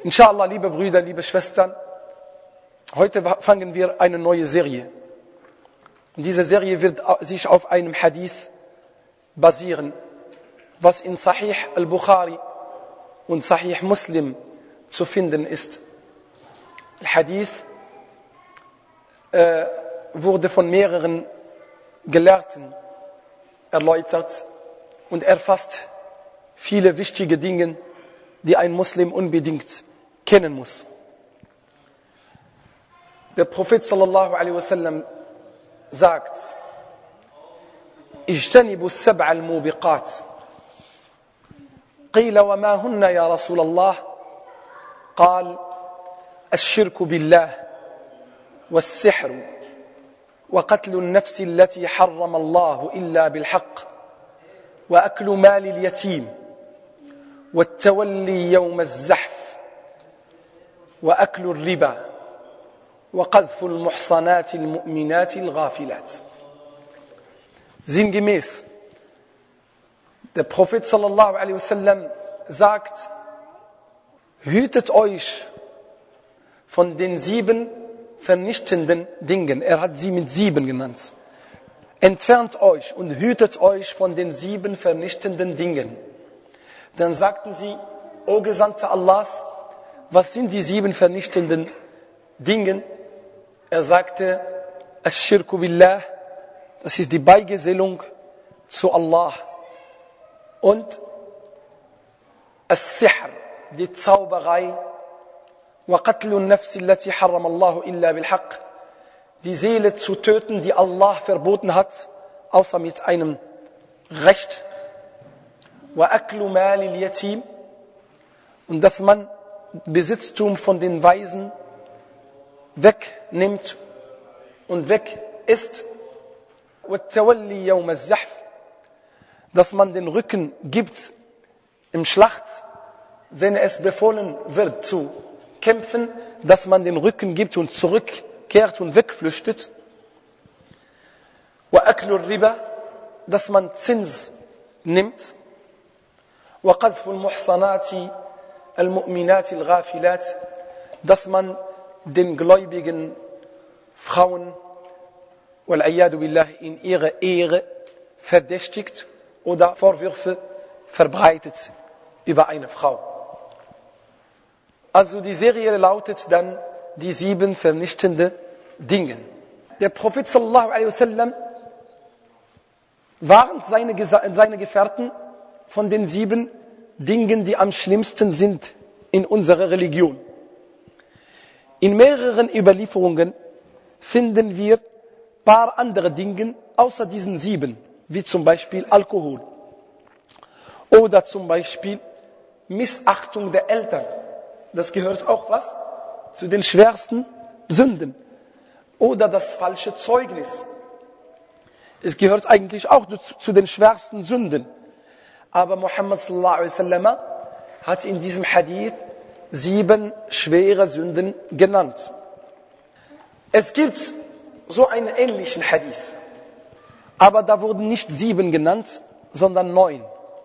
Inshallah, liebe Brüder, liebe Schwestern, heute fangen wir eine neue Serie. Und diese Serie wird sich auf einem Hadith basieren, was in Sahih al-Bukhari und Sahih Muslim zu finden ist. Der Hadith wurde von mehreren Gelehrten erläutert und erfasst viele wichtige Dinge, die ein Muslim unbedingt kennen muss. Der Prophet sallallahu alaihi wasallam sagt: اجتنبوا السبع الموبقات. قيل وما هن يا رسول الله؟ قال: الشرك بالله والسحر وقتل النفس التي حرم الله إلا بالحق وأكل مال اليتيم والتولي يوم الزحف وأكل الربا وقذف المحصنات المؤمنات الغافلات. Sinngemäß, der Prophet sallallahu alaihi wasallam sagt: Hütet euch von den 7 vernichtenden Dingen. Er hat sie mit 7 genannt. Entfernt euch und hütet euch von den 7 vernichtenden Dingen. Dann sagten sie: O Gesandter Allahs, was sind die 7 vernichtenden Dinge? Er sagte: Ash-Shirku billah, das ist die Beigesellung zu Allah. Und As-Sihr, die Zauberei. وَقَتْلُ النَّفْسِ الَّتِي حَرَّمَ اللَّهُ إِلَّا بِالْحَقِّ, die Seele zu töten, die Allah verboten hat, außer mit einem Recht. وَأَكْلُ مَالِ الْيَتِيمِ, und dass man Besitztum von den Waisen wegnimmt und weg ist. وَالتَّوَلِّي يَوْمَ الزَّحْفِ, dass man den Rücken gibt im Schlacht, wenn es befohlen wird zu kämpfen, dass man den Rücken gibt und zurückkehrt und wegflüchtet. وَأَكْلُ الرِّبَا, dass man Zins nimmt. وَقَذْفُ الْمُحْصَنَاتِ الْمُؤْمِنَاتِ الْغَافِلَاتِ, dass man den gläubigen Frauen وَالْعِيَاذُ بِاللَّهِ in ihre Ehre verdächtigt oder Vorwürfe verbreitet über eine Frau. Also die Serie lautet dann die 7 vernichtende Dinge. Der Prophet sallallahu alaihi wasallam warnt seine Gefährten von den 7 Dingen, die am schlimmsten sind in unserer Religion. In mehreren Überlieferungen finden wir ein paar andere Dinge außer diesen 7, wie zum Beispiel Alkohol oder zum Beispiel Missachtung der Eltern. Das gehört auch was? Zu den schwersten Sünden. Oder das falsche Zeugnis. Es gehört eigentlich auch zu den schwersten Sünden. Aber Muhammad sallallahu alaihi wasallam hat in diesem Hadith 7 schwere Sünden genannt. Es gibt so einen ähnlichen Hadith. Aber da wurden nicht 7 genannt, sondern 9.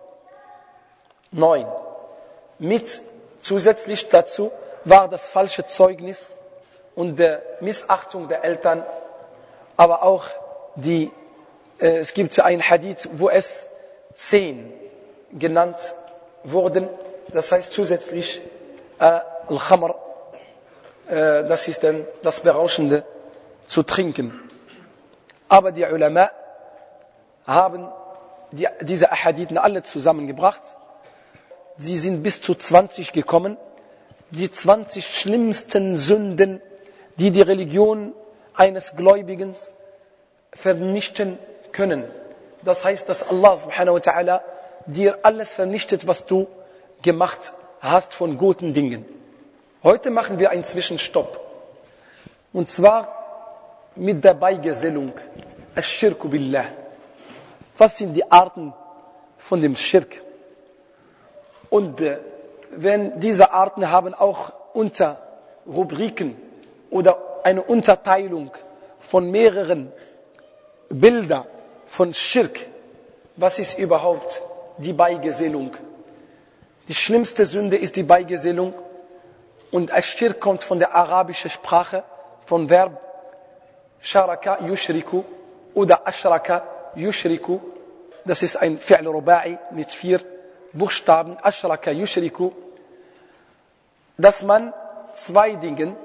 9. Mit zusätzlich dazu war das falsche Zeugnis und die Missachtung der Eltern, aber auch es gibt ein Hadith, wo es 10 genannt wurden. Das heißt zusätzlich Al-Khamr, das ist dann das Berauschende zu trinken. Aber die Ulama haben diese Ahadithen alle zusammengebracht. Sie sind bis zu 20 gekommen. Die 20 schlimmsten Sünden, die die Religion eines Gläubigen vernichten können. Das heißt, dass Allah subhanahu wa ta'ala dir alles vernichtet, was du gemacht hast von guten Dingen. Heute machen wir einen Zwischenstopp. Und zwar mit der Beigesellung. Ash-Shirku billah. Was sind die Arten von dem Schirk? Und wenn diese Arten haben auch Unterrubriken oder eine Unterteilung von mehreren Bildern von Schirk. Was ist überhaupt die Beigesellung? Die schlimmste Sünde ist die Beigesellung Und Ash-Shirk kommt von der arabischen Sprache, vom Verb Sharaka yushriku oder Ashraka yushriku. Das ist ein Fi'l Ruba'i mit 4 Buchstaben. Ashraka yushriku. Dass man zwei Dingen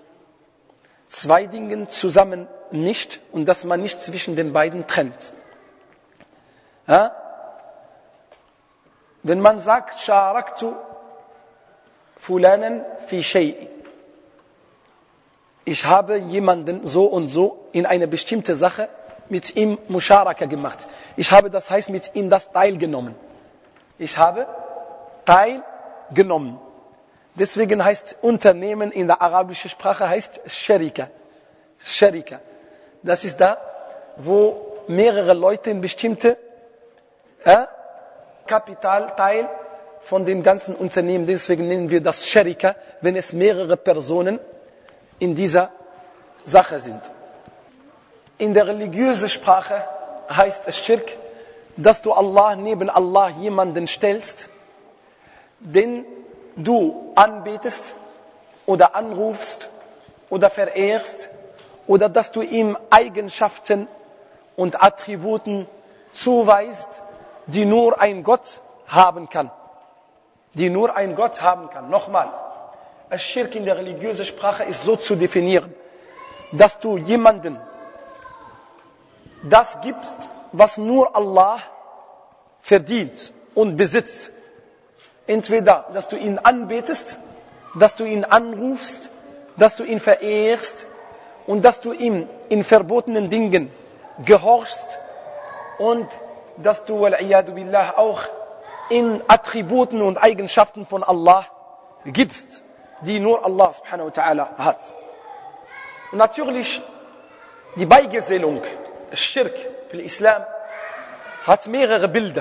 zusammen mischt und dass man nicht zwischen den beiden trennt. Ja? Wenn man sagt, Sharaktu fulanan fi shay'in, ich habe jemanden so und so in eine bestimmte Sache mit ihm Musharaka gemacht. Ich habe, das heißt, mit ihm das teilgenommen. Ich habe teilgenommen. Deswegen heißt Unternehmen in der arabischen Sprache heißt Sharika. Sharika. Das ist da, wo mehrere Leute in bestimmte Kapitalteil von dem ganzen Unternehmen. Deswegen nennen wir das Sharika, wenn es mehrere Personen in dieser Sache sind. In der religiösen Sprache heißt es Schirk, dass du Allah neben Allah jemanden stellst, den du anbetest oder anrufst oder verehrst oder dass du ihm Eigenschaften und Attributen zuweist, die nur ein Gott haben kann. Die nur ein Gott haben kann. Nochmal, Ash-Shirk in der religiösen Sprache ist so zu definieren, dass du jemanden das gibst, was nur Allah verdient und besitzt. Entweder, dass du ihn anbetest, dass du ihn anrufst, dass du ihn verehrst und dass du ihm in verbotenen Dingen gehorchst und dass du, wal-iyadu billah, auch in Attributen und Eigenschaften von Allah gibst, die nur Allah subhanahu wa ta'ala hat. Und natürlich, die Beigesellung, Schirk im Islam, hat mehrere Bilder.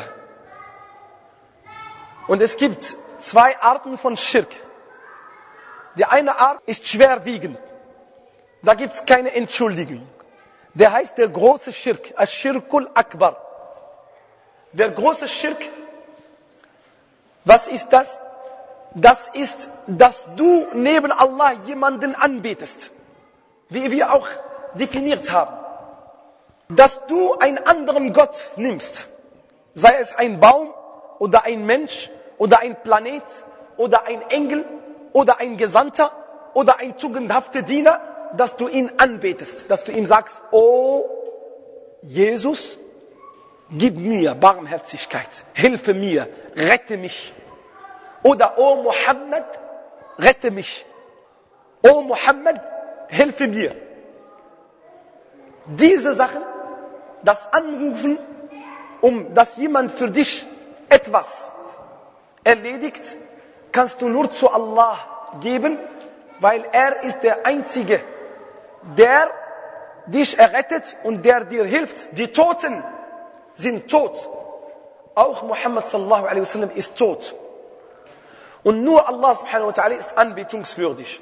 Und es gibt 2 Arten von Schirk. Die eine Art ist schwerwiegend. Da gibt es keine Entschuldigung. Der heißt der große Schirk, Ash-Shirkul Akbar. Der große Schirk, was ist das? Das ist, dass du neben Allah jemanden anbetest. Wie wir auch definiert haben. Dass du einen anderen Gott nimmst. Sei es ein Baum oder ein Mensch oder ein Planet oder ein Engel oder ein Gesandter oder ein tugendhafter Diener, dass du ihn anbetest. Dass du ihm sagst, oh Jesus, gib mir Barmherzigkeit, hilfe mir, rette mich. Oder oh Muhammad, rette mich. Oh Muhammad, hilfe mir. Diese Sachen, das Anrufen, dass jemand für dich etwas erledigt, kannst du nur zu Allah geben, weil er ist der Einzige, der dich errettet und der dir hilft. Die Toten sind tot. Auch Muhammad sallallahu alaihi wasallam ist tot. Und nur Allah subhanahu wa ta'ala ist anbetungswürdig.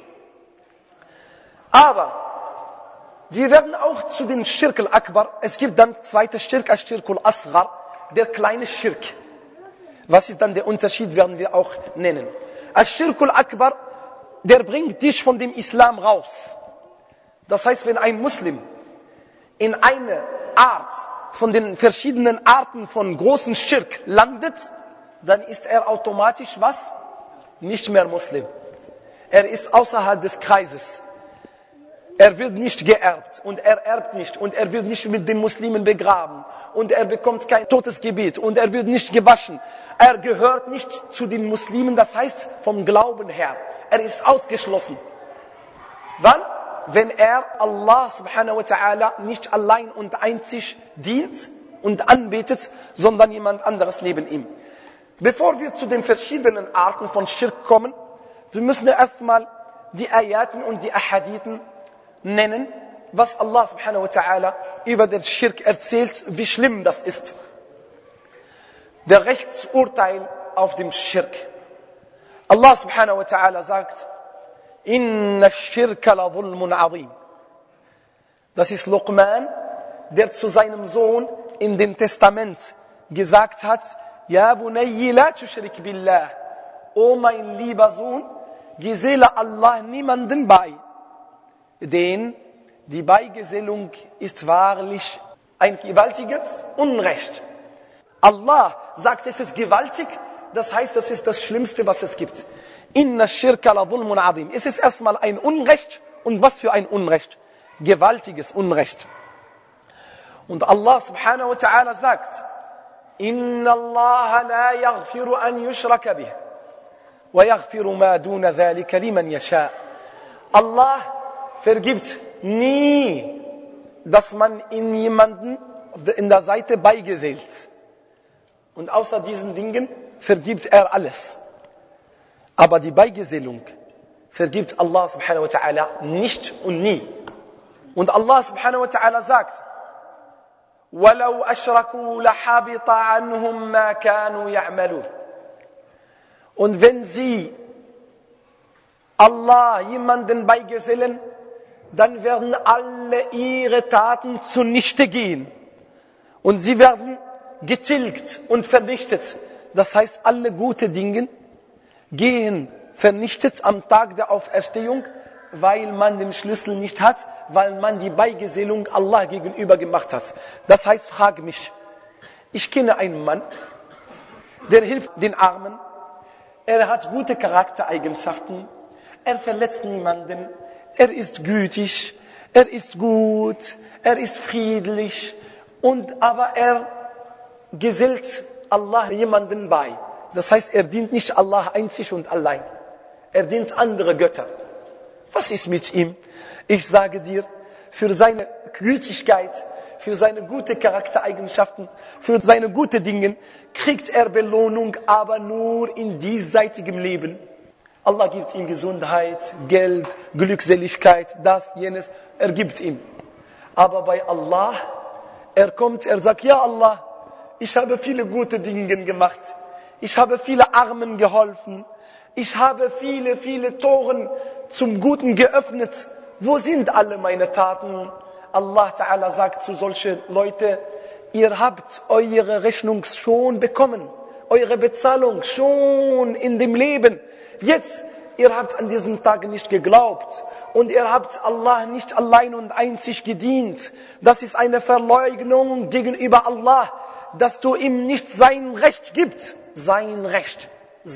Aber wir werden auch zu den Schirk al-Akbar. Es gibt dann zweite Schirk, Ash-Shirk al-Asghar, der kleine Schirk. Was ist dann der Unterschied, werden wir auch nennen. Ash-Shirk al-Akbar, der bringt dich von dem Islam raus. Das heißt, wenn ein Muslim in eine Art von den verschiedenen Arten von großen Schirk landet, dann ist er automatisch was? Nicht mehr Muslim. Er ist außerhalb des Kreises. Er wird nicht geerbt und er erbt nicht und er wird nicht mit den Muslimen begraben und er bekommt kein Todesgebet und er wird nicht gewaschen. Er gehört nicht zu den Muslimen, das heißt vom Glauben her. Er ist ausgeschlossen. Wann? Wenn er Allah subhanahu wa ta'ala nicht allein und einzig dient und anbetet, sondern jemand anderes neben ihm. Bevor wir zu den verschiedenen Arten von Schirk kommen, wir müssen erstmal die Ayaten und die Ahadithen nennen, was Allah subhanahu wa ta'ala über den Schirk erzählt, wie schlimm das ist. Der Rechtsurteil auf dem Schirk. Allah subhanahu wa ta'ala sagt, Inna ash-shirka la dhulmun azim. Das ist Luqman, der zu seinem Sohn in dem Testament gesagt hat, Ja bunayyi la tushrik billah. O mein lieber Sohn, geselle Allah niemanden bei. Denn die Beigesellung ist wahrlich ein gewaltiges Unrecht. Allah sagt, es ist gewaltig, das heißt, das ist das Schlimmste, was es gibt. Inna shirka la dhulmun azim. Es ist erstmal ein Unrecht, und was für ein Unrecht? Gewaltiges Unrecht. Und Allah subhanahu wa ta'ala sagt, Inna Allah la yaghfiru an yushraka bih, wa yaghfiru ma duna dhalika liman yasha. Allah vergibt nie, dass man in jemanden in der Seite beigesellt. Und außer diesen Dingen vergibt er alles. Aber die Beigesellung vergibt Allah subhanahu wa ta'ala nicht und nie. Und Allah subhanahu wa ta'ala sagt, وَلَوْ أَشْرَكُوا لَحَبِطَ عَنْهُمْ مَا كَانُوا يَعْمَلُونَ. Und wenn sie Allah jemanden beigesellen, dann werden alle ihre Taten zunichte gehen. Und sie werden getilgt und vernichtet. Das heißt, alle gute Dinge gehen vernichtet am Tag der Auferstehung, weil man den Schlüssel nicht hat, weil man die Beigesellung Allah gegenüber gemacht hat. Das heißt, frag mich, ich kenne einen Mann, der hilft den Armen, er hat gute Charaktereigenschaften, er verletzt niemanden, er ist gütig, er ist gut, er ist friedlich, aber er gesellt Allah jemanden bei. Das heißt, er dient nicht Allah einzig und allein. Er dient andere Götter. Was ist mit ihm? Ich sage dir, für seine Gütigkeit, für seine gute Charaktereigenschaften, für seine guten Dinge kriegt er Belohnung, aber nur in diesseitigem Leben. Allah gibt ihm Gesundheit, Geld, Glückseligkeit, das, jenes, er gibt ihm. Aber bei Allah, er sagt, ja Allah, ich habe viele gute Dinge gemacht. Ich habe viele Armen geholfen. Ich habe viele Toren zum Guten geöffnet. Wo sind alle meine Taten? Allah Ta'ala sagt zu solchen Leuten, ihr habt eure Rechnung schon bekommen. Eure Bezahlung schon in dem Leben. Jetzt, ihr habt an diesem Tag nicht geglaubt. Und ihr habt Allah nicht allein und einzig gedient. Das ist eine Verleugnung gegenüber Allah, dass du ihm nicht sein Recht gibst. Sein Recht.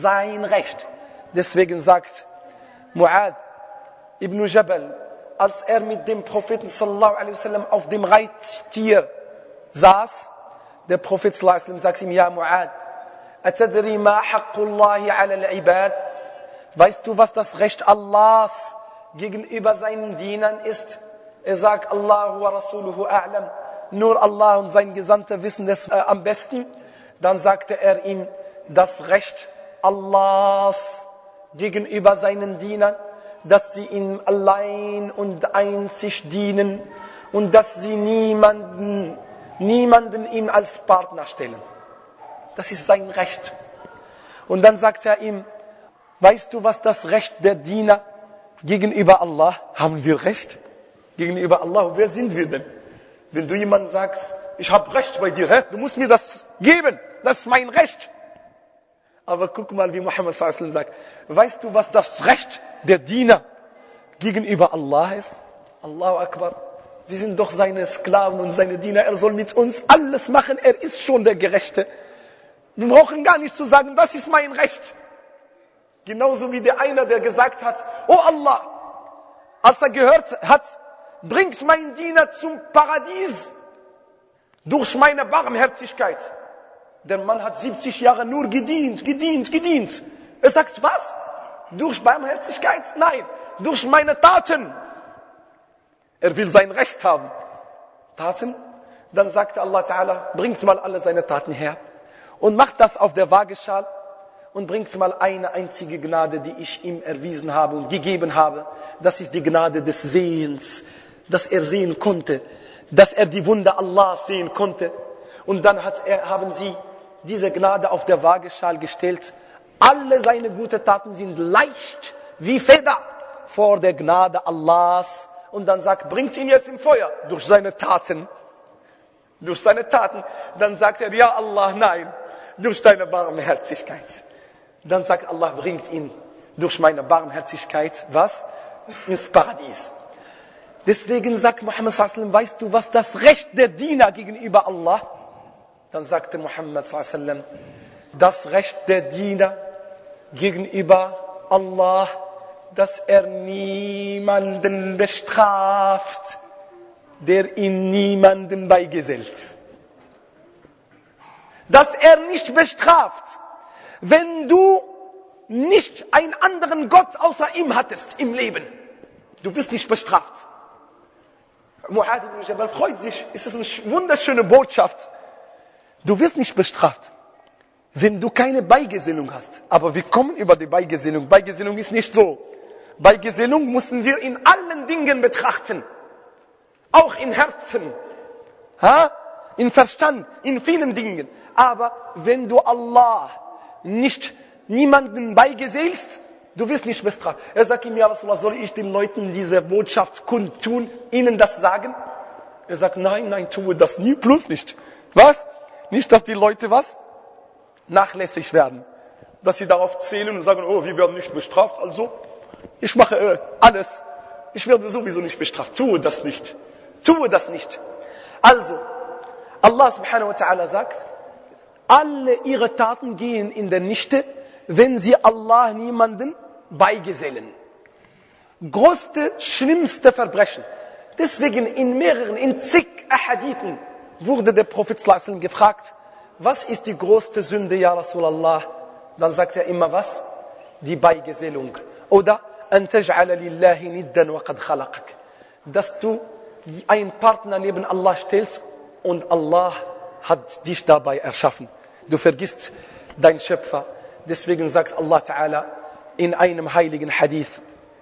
Deswegen sagt Mu'ad ibn Jabal, als er mit dem Propheten sallallahu alaihi wasallam auf dem Reittier saß, der Prophet sallallahu alaihi wasallam sagt ihm, ja Mu'ad, atadri ma haqqullahi ala al-ibad? Weißt du, was das Recht Allahs gegenüber seinen Dienern ist? Er sagt, Allahu wa rasuluhu a'lam. Nur Allah und sein Gesandter wissen es am besten. Dann sagte er ihm, das Recht Allahs gegenüber seinen Dienern, dass sie ihm allein und einzig dienen und dass sie niemanden ihm als Partner stellen. Das ist sein Recht. Und dann sagt er ihm, weißt du, was das Recht der Diener gegenüber Allah? Haben wir Recht gegenüber Allah? Wer sind wir denn? Wenn du jemandem sagst, ich habe Recht bei dir, du musst mir das geben, das ist mein Recht. Aber guck mal, wie Muhammad sallallahu alaihi wasallam sagt, weißt du, was das Recht der Diener gegenüber Allah ist? Allahu Akbar. Wir sind doch seine Sklaven und seine Diener, er soll mit uns alles machen, er ist schon der Gerechte. Wir brauchen gar nicht zu sagen, das ist mein Recht. Genauso wie der einer, der gesagt hat, oh Allah, als er gehört hat, bringt mein Diener zum Paradies durch meine Barmherzigkeit. Der Mann hat 70 Jahre nur gedient. Er sagt, was? Durch Barmherzigkeit? Nein, durch meine Taten. Er will sein Recht haben. Taten? Dann sagte Allah Ta'ala, bringt mal alle seine Taten her und macht das auf der Waageschale und bringt mal eine einzige Gnade, die ich ihm erwiesen habe und gegeben habe. Das ist die Gnade des Sehens, dass er sehen konnte, dass er die Wunder Allahs sehen konnte. Und dann haben sie diese Gnade auf der Waageschale gestellt. Alle seine guten Taten sind leicht wie Feder vor der Gnade Allahs. Und dann sagt, bringt ihn jetzt im Feuer durch seine Taten. Durch seine Taten. Dann sagt er, ja Allah, nein, durch deine Barmherzigkeit. Dann sagt Allah, bringt ihn durch meine Barmherzigkeit, was? Ins Paradies. Deswegen sagt Muhammad sallallahu alaihi wasallam, weißt du, was das Recht der Diener gegenüber Allah? Dann sagte Muhammad sallallahu alaihi wasallam, das Recht der Diener gegenüber Allah, dass er niemanden bestraft, der ihn niemandem beigesellt. Dass er nicht bestraft, wenn du nicht einen anderen Gott außer ihm hattest im Leben. Du wirst nicht bestraft. Mu'adh ibn Jabal freut sich. Es ist eine wunderschöne Botschaft. Du wirst nicht bestraft, wenn du keine Beigesellung hast. Aber wir kommen über die Beigesellung. Beigesellung ist nicht so. Beigesellung müssen wir in allen Dingen betrachten. Auch in Herzen. In Verstand, in vielen Dingen. Aber wenn du Allah niemanden beigesellst, du wirst nicht bestraft. Er sagt ihm, ja Rasulullah, soll ich den Leuten diese Botschaft kundtun, ihnen das sagen? Er sagt, nein, tue das nie, bloß nicht. Was? Nicht, dass die Leute was? Nachlässig werden. Dass sie darauf zählen und sagen, oh, wir werden nicht bestraft, also ich mache alles. Ich werde sowieso nicht bestraft. Tue das nicht. Also, Allah subhanahu wa ta'ala sagt, alle ihre Taten gehen in der Nichte, wenn sie Allah niemanden beigesellen. Größte, schlimmste Verbrechen. Deswegen in zig Ahadithen wurde der Prophet sallallahu alaihi wasallam gefragt, was ist die größte Sünde, ja Rasulallah? Dann sagt er immer was? Die Beigesellung. Oder, an taj'ala lillahi niddan wa qad khalaqak. Dass du einen Partner neben Allah stellst und Allah hat dich dabei erschaffen. Du vergisst deinen Schöpfer. Deswegen sagt Allah Ta'ala in einem heiligen Hadith,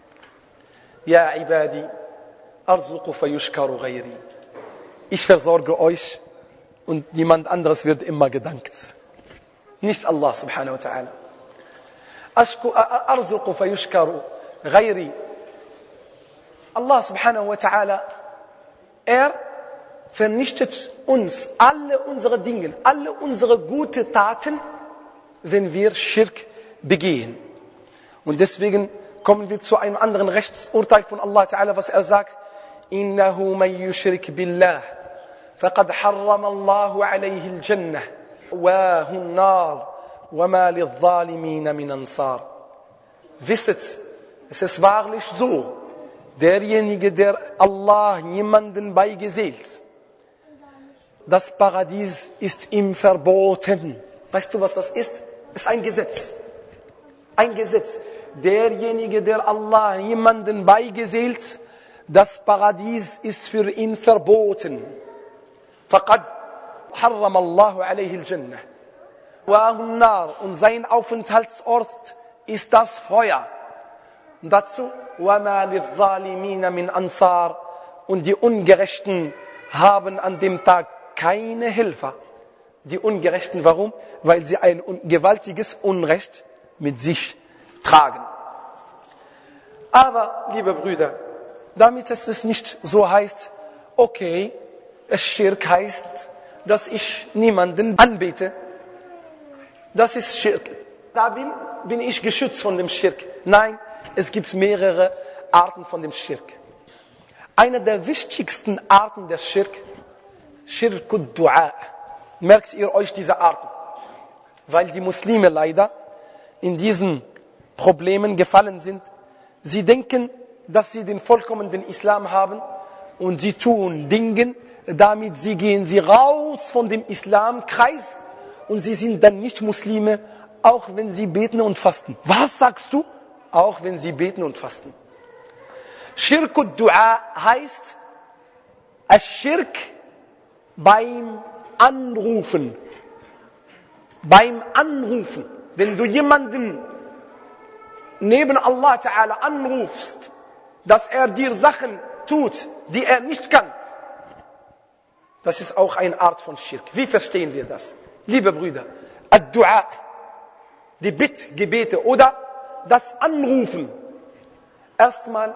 Ja ibadi, arzuqu fayushkaru ghayri. Ich versorge euch und niemand anderes wird immer gedankt. Nicht Allah subhanahu wa ta'ala. Arzuqu fayushkaru ghayri. Allah subhanahu wa ta'ala, er vernichtet uns alle unsere Dinge, alle unsere guten Taten, wenn wir Schirk begehen. Und deswegen kommen wir zu einem anderen Rechtsurteil von Allah Ta'ala, was er sagt, Innahu man yushrik billah, faqad harrama Allahu alayhi al-jannah, wa hun nar, wa ma lidh-dhalimina min ansar. Wisset, es ist wahrlich so, derjenige, der Allah niemanden beigesellt, das Paradies ist ihm verboten. Weißt du, was das ist? Es ist ein Gesetz. Ein Gesetz. Derjenige, der Allah niemanden beigesellt, das Paradies ist für ihn verboten. فَقَدْ حَرَّمَ اللَّهُ عَلَيْهِ الْجَنَّةِ وَهُ النَّارُ. Und sein Aufenthaltsort ist das Feuer. Und dazu وَمَا لِلظَّالِمِينَ مِنْ أَنصَارٍ. Und die Ungerechten haben an dem Tag keine Helfer. Die Ungerechten, warum? Weil sie ein gewaltiges Unrecht mit sich tragen. Aber, liebe Brüder, damit es nicht so heißt, okay, es Schirk heißt, dass ich niemanden anbete. Das ist Schirk. Da bin ich geschützt von dem Schirk. Nein, es gibt mehrere Arten von dem Schirk. Eine der wichtigsten Arten der Schirk, Schirkud Du'a. Merkt ihr euch diese Arten? Weil die Muslime leider in diesen Problemen gefallen sind. Sie denken, dass sie den vollkommenen Islam haben und sie tun Dinge, damit gehen sie raus von dem Islamkreis und sie sind dann nicht Muslime, auch wenn sie beten und fasten. Was sagst du? Auch wenn sie beten und fasten. Schirkud Du'a heißt Ash-Shirk beim Anrufen. Beim Anrufen. Wenn du jemanden neben Allah Ta'ala anrufst, dass er dir Sachen tut, die er nicht kann, das ist auch eine Art von Schirk. Wie verstehen wir das? Liebe Brüder, Ad-Du'a, die Bittgebete oder das Anrufen. Erstmal,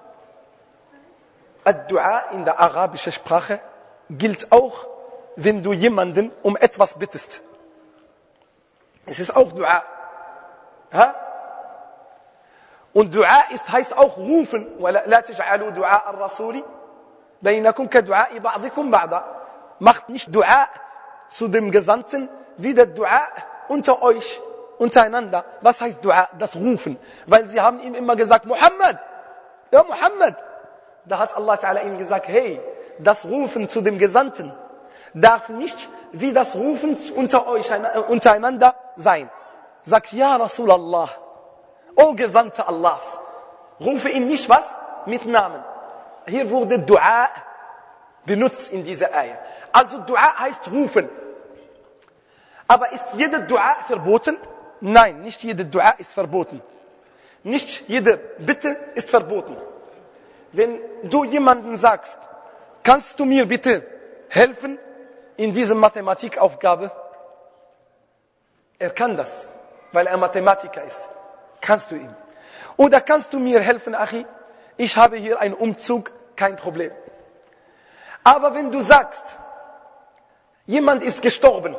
Ad-Du'a in der arabischen Sprache gilt auch, wenn du jemanden um etwas bittest. Es ist auch Du'a. Und Dua heißt auch rufen. وَلَا تَجْعَلُوا دُعَاءَ الرَّسُولِ بَيْنَكُمْ كَدُعَاءِ بَعْضِكُمْ بَعْضًا. Macht nicht Dua zu dem Gesandten wie der Dua unter euch, untereinander. Was heißt Dua? Das Rufen. Weil sie haben ihm immer gesagt, Muhammad, ja Muhammad. Da hat Allah Ta'ala ihm gesagt, hey, das Rufen zu dem Gesandten darf nicht wie das Rufen unter euch untereinander sein. Sagt, ja Rasulallah, O Gesandte Allahs, rufe ihn nicht was? Mit Namen. Hier wurde Dua benutzt in dieser Ayah. Also Dua heißt rufen. Aber ist jede Dua verboten? Nein, nicht jede Dua ist verboten. Nicht jede Bitte ist verboten. Wenn du jemanden sagst, kannst du mir bitte helfen in dieser Mathematikaufgabe? Er kann das, weil er Mathematiker ist. Kannst du ihm. Oder kannst du mir helfen, Achi? Ich habe hier einen Umzug, kein Problem. Aber wenn du sagst, jemand ist gestorben,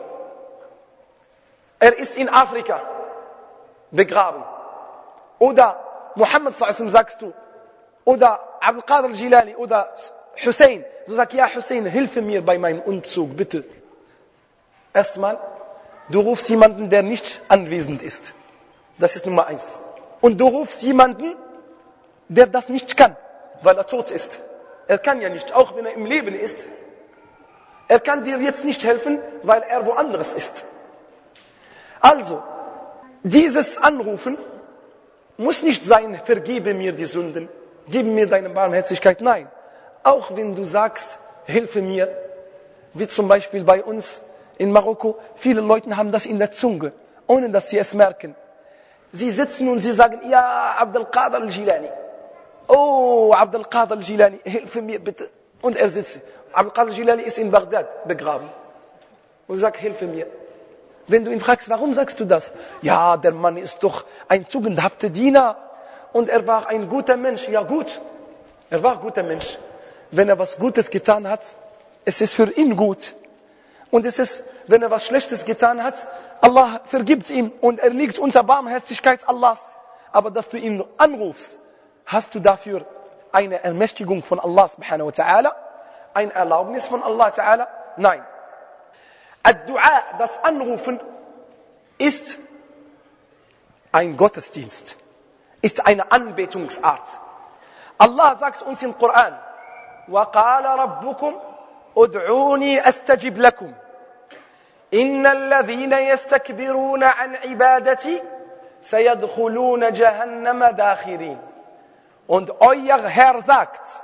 er ist in Afrika begraben, oder Muhammad s.a.w. sagst du, oder Abdul Qadir al-Jilani, oder Hussein, du sagst, ja Hussein, hilfe mir bei meinem Umzug, bitte. Erstmal, du rufst jemanden, der nicht anwesend ist. Das ist Nummer 1. Und du rufst jemanden, der das nicht kann, weil er tot ist. Er kann ja nicht, auch wenn er im Leben ist. Er kann dir jetzt nicht helfen, weil er woanders ist. Also, dieses Anrufen muss nicht sein, vergebe mir die Sünden, gib mir deine Barmherzigkeit. Nein, auch wenn du sagst, hilfe mir, wie zum Beispiel bei uns in Marokko, viele Leute haben das in der Zunge, ohne dass sie es merken. Sie sitzen und sie sagen, ja, Abdul Qadir al-Jilani. Oh, Abdul Qadir al-Jilani, hilfe mir bitte. Und er sitzt. Abdul Qadir al-Jilani ist in Bagdad begraben. Und sagt, hilfe mir. Wenn du ihn fragst, warum sagst du das? Ja, der Mann ist doch ein tugendhafter Diener. Und er war ein guter Mensch. Ja gut, er war ein guter Mensch. Wenn er was Gutes getan hat, es ist für ihn gut. Und es ist, wenn er was Schlechtes getan hat, Allah vergibt ihm und er liegt unter Barmherzigkeit Allahs. Aber dass du ihn anrufst, hast du dafür eine Ermächtigung von Allah subhanahu wa ta'ala? Ein Erlaubnis von Allah ta'ala? Nein. Ad-Dua, das Anrufen, ist ein Gottesdienst, ist eine Anbetungsart. Allah sagt uns im Koran, وَقَالَ رَبُّكُمْ اُدْعُونِي أَسْتَجِبْ لَكُمْ إِنَّ الَّذِينَ يَسْتَكْبِرُونَ عَنْ عِبَادَتِي سَيَدْخُلُونَ جَهَنَّمَ دَاخِرِينَ. Und euer Herr sagt,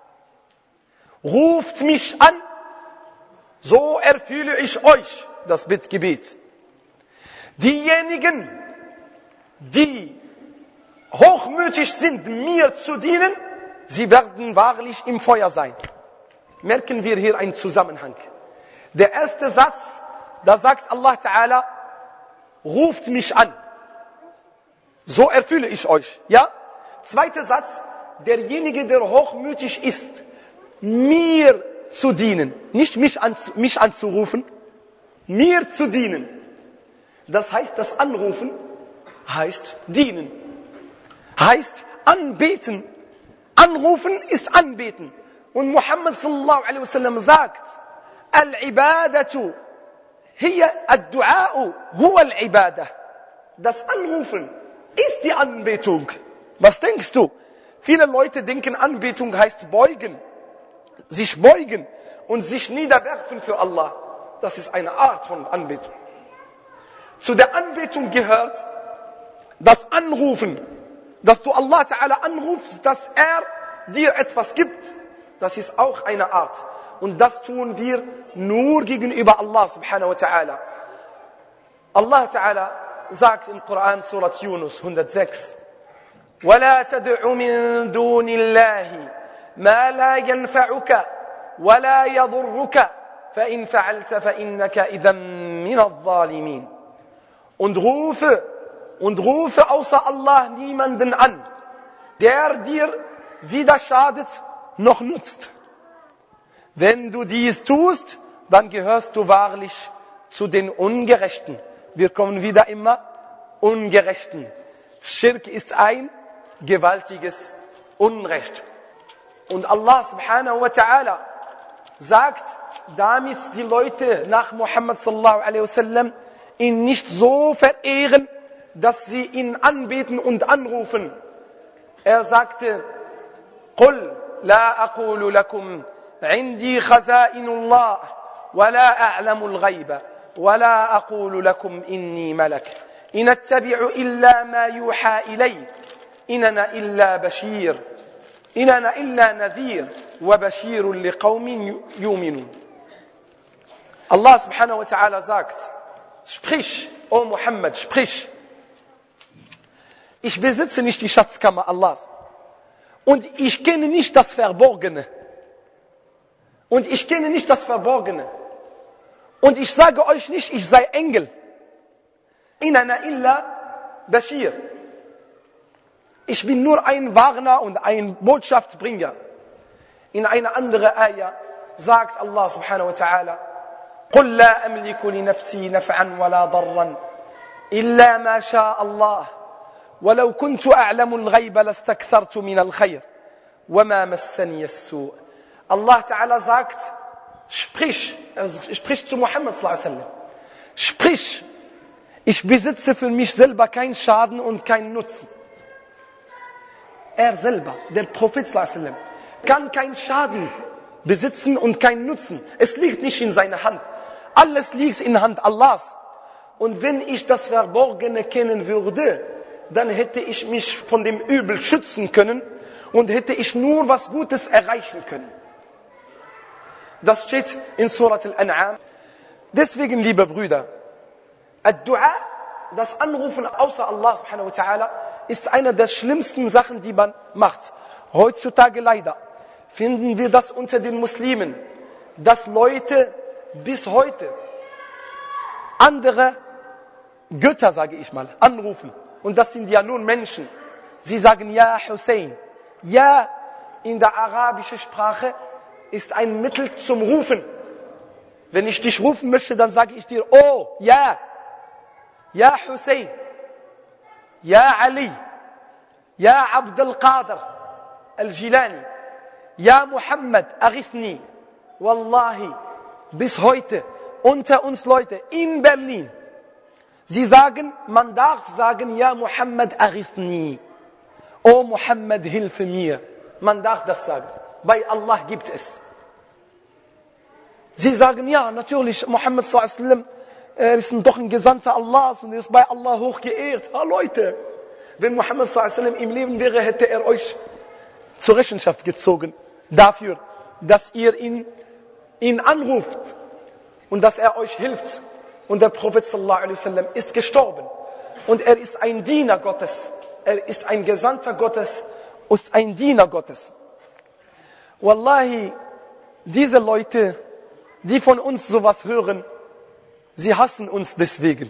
ruft mich an, so erfülle ich euch das Bittgebet. Diejenigen, die hochmütig sind, mir zu dienen, sie werden wahrlich im Feuer sein. Merken wir hier einen Zusammenhang. Der erste Satz, da sagt Allah Ta'ala, ruft mich an, so erfülle ich euch. Ja? Zweiter Satz, derjenige, der hochmütig ist, mir zu dienen, nicht mich anzurufen, mir zu dienen. Das heißt, das Anrufen heißt dienen, heißt anbeten. Anrufen ist anbeten. Und Muhammad sallallahu alaihi wasallam sagt, Al-Ibadatu hiya ad-Du'a'u huwa al-Ibadah. Das Anrufen ist die Anbetung. Was denkst du? Viele Leute denken, Anbetung heißt beugen, sich beugen und sich niederwerfen für Allah. Das ist eine Art von Anbetung. Zu der Anbetung gehört das Anrufen, dass du Allah Ta'ala anrufst, dass er dir etwas gibt. Das ist auch eine Art. Und das tun wir nur gegenüber Allah subhanahu wa ta'ala. Allah Ta'ala sagt im Koran, Surat Yunus 106, وَلَا تَدْعُ مِن دُونِ اللَّهِ مَا لَا يَنْفَعُكَ وَلَا يَضُرُّكَ فَإِنْ فَعَلْتَ فَإِنَّكَ إِذًا مِنَ الظَّالِمِينَ. Und rufe außer Allah niemanden an, der dir weder schadet noch nutzt. Wenn du dies tust, dann gehörst du wahrlich zu den Ungerechten. Wir kommen wieder immer Ungerechten. Schirk ist ein gewaltiges Unrecht. Und Allah subhanahu wa ta'ala sagt, damit die Leute nach Muhammad sallallahu alaihi wasallam ihn nicht so verehren, dass sie ihn anbeten und anrufen. Er sagte, قُلْ لَا أَقُولُ لَكُمْ عِنْدِي خَزَائِنُ اللَّهِ وَلَا أَعْلَمُ الْغَيْبَ وَلَا أَقُولُ لَكُمْ إِنِّي مَلَكٌ إِنْ أَتَّبِعُ إِلَّا مَا يُوحَى إِلَيَّ إِنْ أَنَا إِلَّا نَذِيرٌ وَبَشِيرٌ لِقَوْمٍ يُؤْمِنُونَ. Allah subhanahu wa ta'ala sagt, sprich, O Muhammad, sprich. Ich besitze nicht die Schatzkammer Allahs. Und ich kenne nicht das Verborgene. Und ich kenne nicht das Verborgene. Und ich sage euch nicht, ich sei Engel. Inana illa Bashir. Ich bin nur ein Warner und ein Botschaftsbringer. In einer anderen Ayah sagt Allah subhanahu wa ta'ala, قُلْ لَا أَمْلِكُ لِنَفْسِي نَفْعًا وَلَا ضَرًّا إِلَّا مَا شَاءَ اللَّهُ وَلَوْ كُنْتُ أَعْلَمُ الْغَيْبَ لَاسْتَكْثَرْتُ مِنَ الْخَيْرِ وَمَا مَسَّنِيَ السُّوءُ. Allah Ta'ala sagt, sprich zu Muhammad sallallahu alaihi wasallam, sprich, ich besitze für mich selber keinen Schaden und keinen Nutzen. Er selber, der Prophet sallallahu alaihi wasallam, kann keinen Schaden besitzen und keinen Nutzen. Es liegt nicht in seiner Hand. Alles liegt in der Hand Allahs. Und wenn ich das Verborgene kennen würde, dann hätte ich mich von dem Übel schützen können und hätte ich nur was Gutes erreichen können. Das steht in Surat Al-An'am. Deswegen, liebe Brüder, Ad-Du'a, das Anrufen außer Allah subhanahu wa ta'ala, ist eine der schlimmsten Sachen, die man macht. Heutzutage leider finden wir das unter den Muslimen, dass Leute bis heute andere Götter, sage ich mal, anrufen. Und das sind ja nur Menschen. Sie sagen, ja Hussein. Ja, in der arabischen Sprache ist ein Mittel zum Rufen. Wenn ich dich rufen möchte, dann sage ich dir, oh, ja. Ja Hussein. Ja Ali. Ja Abdul Qadir al-Jilani. Ja Muhammad, aghithni. Wallahi, bis heute unter uns Leute in Berlin, sie sagen, man darf sagen, ja Muhammad, aghithni. Oh Muhammad, hilfe mir. Man darf das sagen. Bei Allah gibt es. Sie sagen, ja, natürlich, Muhammad sallallahu alaihi wasallam, er ist doch ein Gesandter Allahs und er ist bei Allah hochgeehrt. Ah, Leute, wenn Muhammad sallallahu alaihi wasallam im Leben wäre, hätte er euch zur Rechenschaft gezogen. Dafür, dass ihr ihn anruft und dass er euch hilft. Und der Prophet sallallahu alaihi wasallam ist gestorben. Und er ist ein Diener Gottes. Er ist ein Gesandter Gottes und ein Diener Gottes. Wallahi, diese Leute, die von uns sowas hören, sie hassen uns deswegen.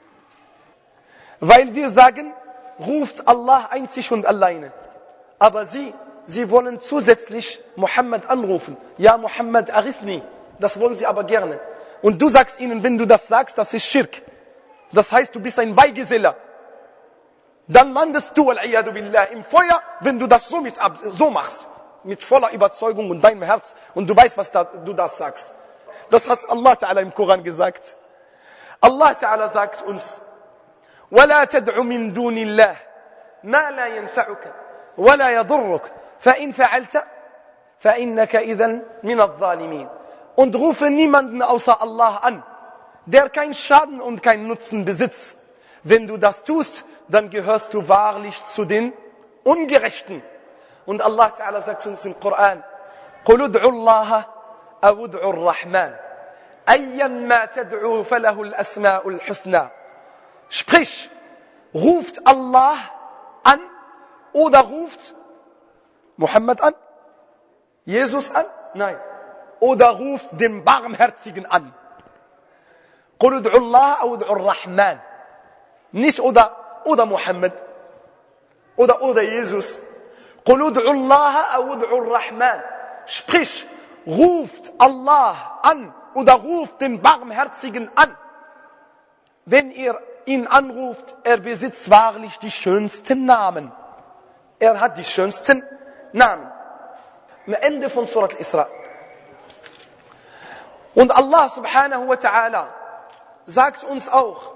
Weil wir sagen, ruft Allah einzig und alleine. Aber sie wollen zusätzlich Muhammad anrufen. Ja, Muhammad, aghithni. Das wollen sie aber gerne. Und du sagst ihnen, wenn du das sagst, das ist Schirk. Das heißt, du bist ein Beigeseller. Dann landest du, al-iyadu billah, im Feuer, wenn du das so machst. Mit voller Überzeugung und deinem Herz. Und du weißt, was du das sagst. Das hat Allah Ta'ala im Koran gesagt. Allah Ta'ala sagt uns, وَلَا تَدْعُ مِن دُونِ اللَّهِ مَا لَا يَنْفَعُكَ وَلَا يَضُرُّكَ فَإِنْ فَعَلْتَ فَإِنَّكَ إِذًا مِنَ الظَّالِمِينَ. Und rufe niemanden außer Allah an, der keinen Schaden und keinen Nutzen besitzt. Wenn du das tust, dann gehörst du wahrlich zu den Ungerechten. Und Allah Ta'ala sagt uns im Koran, قُلُ ادْعُوا اللَّهَ أَوْ ادْعُوا الرَّحْمَنَ أَيًّمَّا تَدْعُوا فَلَهُ الْأَسْمَاءُ الْحُسْنَى. Sprich, ruft Allah an oder ruft Muhammad an? Jesus an? Nein. Oder ruft den Barmherzigen an. قُلُ ادْعُوا اللَّهَ أَوْ ادْعُوا الرَّحْمَنَ. Nicht oder Muhammad oder Jesus. قُلُ ادْعُوا اللَّهَ أَوْ ادْعُوا الرَّحْمَنَ. Sprich, ruft Allah an oder ruft den Barmherzigen an. Wenn ihr ihn anruft, er besitzt wahrlich die schönsten Namen. Er hat die schönsten Namen. Am Ende von Surat Al-Isra. Und Allah subhanahu wa ta'ala sagt uns auch,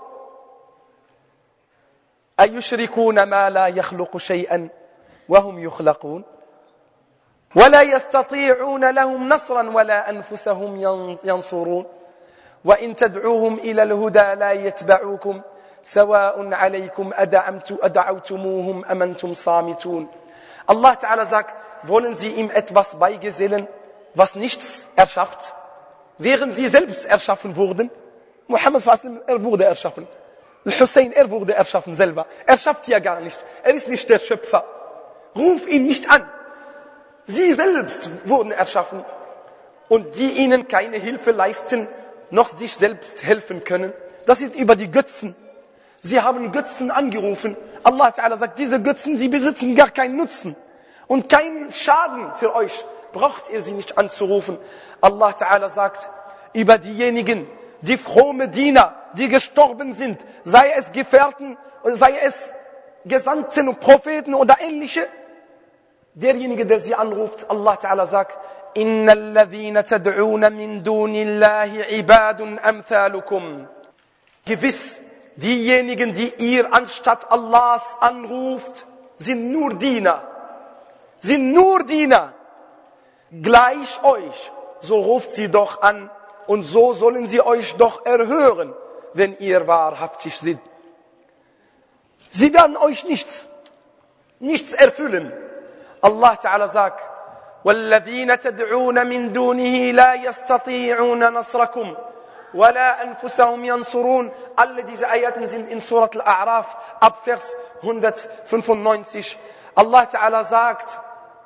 أَيُشْرِكُونَ مَا لَا يَخْلُقُ شَيْئًا وَهُمْ يُخْلَقُونَ وَلَا يَسْتَطِيعُونَ لَهُمْ نَصْرًا وَلَا أَنفُسَهُمْ يَنصُرُونَ وَإِن تَدْعُوهُمْ إِلَى الْهُدَى لَا يَتْبَعُوكُمْ سَوَاءٌ عَلَيْكُمْ أَدَعَوْتُمُوهُمْ أَمْ أَنْتُمْ صَامِتُونَ. Allah Ta'ala sagt, wollen Sie ihm etwas beigesellen, was nichts erschafft? Während Sie selbst erschaffen wurden? Muhammad sallallahu er wurde erschaffen. Al-Hussein, er wurde erschaffen selber. Er schafft ja gar nicht. Er ist nicht der Schöpfer. Ruf ihn nicht an. Sie selbst wurden erschaffen. Und die ihnen keine Hilfe leisten, noch sich selbst helfen können. Das ist über die Götzen. Sie haben Götzen angerufen. Allah Ta'ala sagt, diese Götzen, die besitzen gar keinen Nutzen. Und keinen Schaden für euch. Braucht ihr sie nicht anzurufen. Allah Ta'ala sagt, über diejenigen, die fromme Diener, die gestorben sind, sei es Gefährten, sei es Gesandten und Propheten oder ähnliche, derjenige, der sie anruft, Allah Ta'ala sagt, إِنَّ الَّذِينَ تَدْعُونَ مِن دُونِ اللَّهِ عِبَادٌ أَمْثَالُكُمْ. Gewiss, diejenigen, die ihr anstatt Allahs anruft, sind nur Diener. Sind nur Diener. Gleich euch, so ruft sie doch an und so sollen sie euch doch erhören, wenn ihr wahrhaftig seid. Sie werden euch nichts erfüllen. Allah Ta'ala sagt, وَالَّذِينَ تَدْعُونَ مِن دُونِهِ لَا يَسْتَطِيعُونَ نَصْرَكُمْ وَلَا أَنفُسَهُمْ يَنصُرُونَ. Alle diese Ayaten sind in Surat Al-A'raf ab Vers 195. Allah Ta'ala sagt,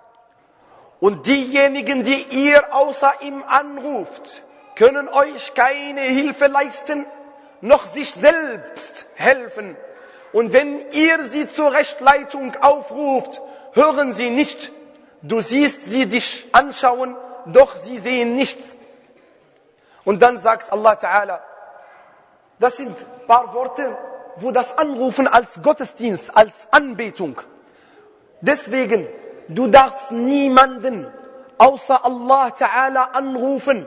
und diejenigen, die ihr außer ihm anruft, können euch keine Hilfe leisten, noch sich selbst helfen. Und wenn ihr sie zur Rechtleitung aufruft, hören sie nicht. Du siehst sie dich anschauen, doch sie sehen nichts. Und dann sagt Allah Ta'ala, das sind ein paar Worte, wo das Anrufen als Gottesdienst, als Anbetung. Deswegen, du darfst niemanden außer Allah Ta'ala anrufen.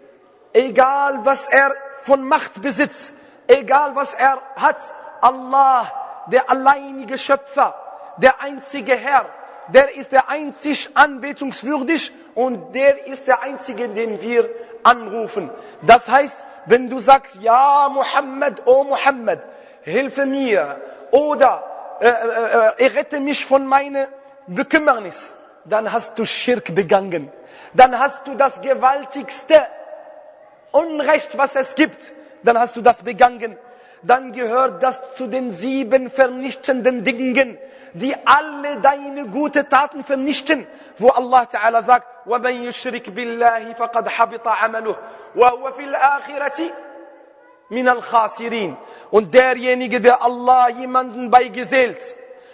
Egal was er von Macht besitzt, egal was er hat, Allah, der alleinige Schöpfer, der einzige Herr, der ist der einzig anbetungswürdig und der ist der einzige, den wir anrufen. Das heißt, wenn du sagst, ja Muhammad, oh Muhammad, hilfe mir oder errette mich von meiner Bekümmernis, dann hast du Schirk begangen. Dann hast du das gewaltigste Unrecht, was es gibt. Dann hast du das begangen. Dann gehört das zu den 7 vernichtenden Dingen, die alle deine guten Taten vernichten, wo Allah Ta'ala sagt, وَمَنْ يُشْرِكْ بِاللَّهِ فَقَدْ حَبِطَ عَمَلُهُ وَهُوَ فِي الْآخِرَةِ مِنَ الْخَاسِرِينَ. Und derjenige, der Allah jemanden beigesellt,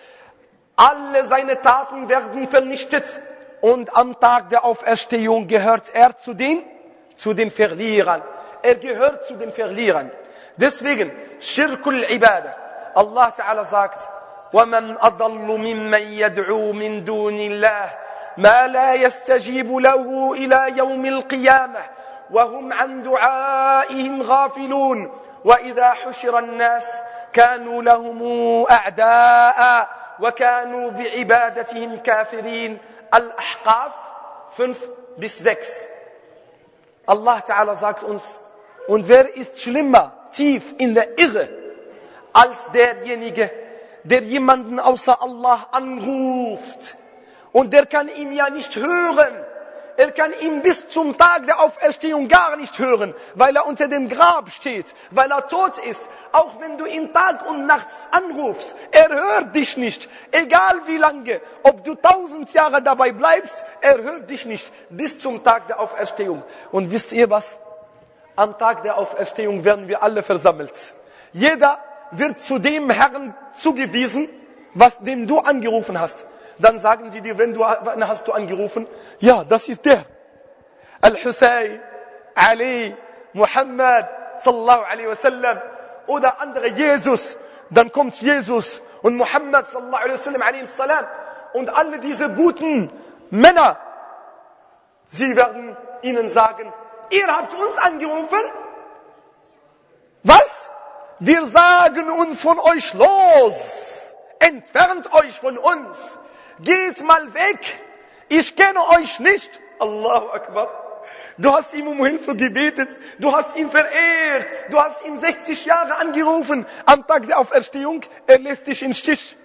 alle seine Taten werden vernichtet und am Tag der Auferstehung gehört er zu den Verlierern. Er gehört zu den Verlierern. Deswegen, Shirkul Ibadah. Allah Ta'ala sagt, وَمَنْ أَضَلُّ مِمَّنْ يَدْعُو مِنْ دُونِ اللَّهِ مَا لَا يَسْتَجِيبُ لَهُ إِلَى يَوْمِ الْقِيَامَةِ وَهُمْ عَنْ دُعَائِهِمْ غَافِلُونَ وَإِذَا حُشِرَ النَّاسِ كَانُوا لَهُمْ أَعْدَاءً وَكَانُوا بِعِبَادَتِهِمْ كَافِرِينَ. Al-Ahqaf 5-6. Allah Ta'ala sagt uns, und wer ist schlimmer, tief in der Irre, als derjenige, der jemanden außer Allah anruft. Und der kann ihn ja nicht hören. Er kann ihn bis zum Tag der Auferstehung gar nicht hören, weil er unter dem Grab steht, weil er tot ist. Auch wenn du ihn Tag und nachts anrufst, er hört dich nicht. Egal wie lange, ob du 1000 Jahre dabei bleibst, er hört dich nicht bis zum Tag der Auferstehung. Und wisst ihr was? Am Tag der Auferstehung werden wir alle versammelt. Jeder wird zu dem Herrn zugewiesen, den du angerufen hast. Dann sagen sie dir, wann hast du angerufen? Ja, das ist der. Al-Hussein, Ali, Muhammad, sallallahu alaihi wasallam. Oder andere, Jesus. Dann kommt Jesus und Muhammad, sallallahu alaihi wasallam, alaihi salam. und alle diese guten Männer, sie werden ihnen sagen, ihr habt uns angerufen? Was? Wir sagen uns von euch los. Entfernt euch von uns. Geht mal weg. Ich kenne euch nicht. Allahu Akbar. Du hast ihm um Hilfe gebetet. Du hast ihn verehrt. Du hast ihn 60 Jahre angerufen. Am Tag der Auferstehung, er lässt dich im Stich.